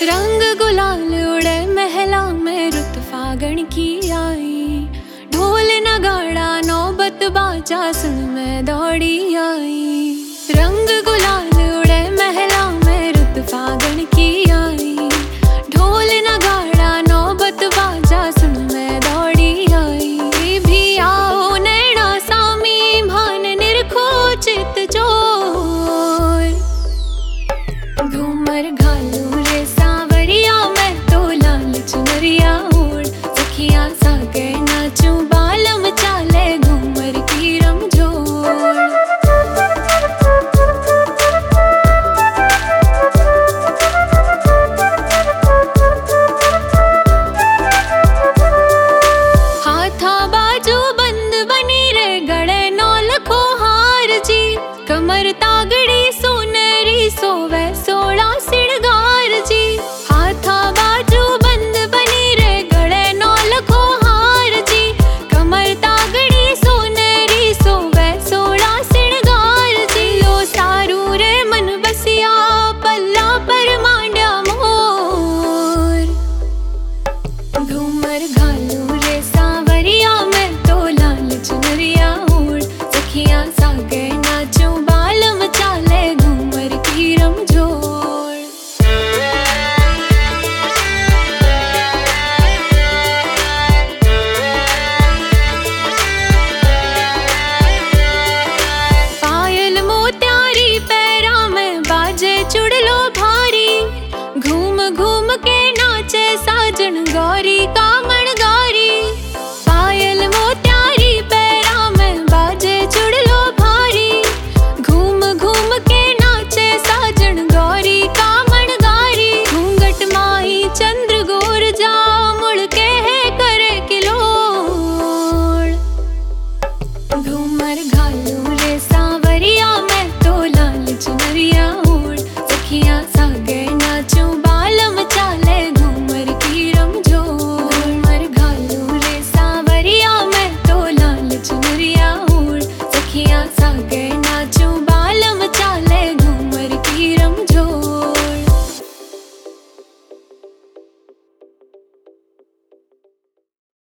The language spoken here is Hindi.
रंग गुलाल उड़े महला में रुत फागण की आई। ढोल नगाड़ा नौबत बाजा सुन मैं दौड़ी आई। रंग गुलाल उड़े महला में रुत फागण की आई। ढोल नगाड़ा नौबत बाजा सुन मैं दौड़ी आई। भी आओ नैना सामी भान निरखो चित जोर। घूमर घालू रे सांवरिया मैं तो लाल चुनरिया ओढ़। सखियां सागे नाचूं बालम चाले घूमर की रमझोड़। हाथा बाजू बंद बनी रे गड़े नौलखो हार जी। कमर तागड़ी सोनेरी सोवे सोड़ा सिड़गार जी। हाथा बाजू बंद बनी रे गड़े नौलखो हार जी। कमर तागड़ी सोनेरी सोवे सोड़ा सिड़गार जी। लो सारू रे मन बसिया पल्ला पर मांड्या मोर। घूमर घालू रे सांवरिया मैं तो लाल चुनरिया ओढ़। सखियां सागे नाचूं बालम चाले घूमर की रमझोड़। पायल मोत्यारी पैरा में बाजे चुड़लो भारी। घूम घूम के नाचे साजन गौरी कामण गारी। पायल मोत्यारी पैरा में बाजे चुड़लो भारी। घूम घूम के नाचे साजन गौरी कामण गारी। घूंघट माही चंद्र गोर जा मुड़ के है करे किलोड़। घूमर घालू रे सांवरिया मैं तो लाल चुनरिया ओढ़। सखियां सागे नाचूं बालम चाले घूमर की रमझोड़। घूमर घालू रे सांवरिया मैं तो लाल चुनरिया ओढ़। सखियां सागे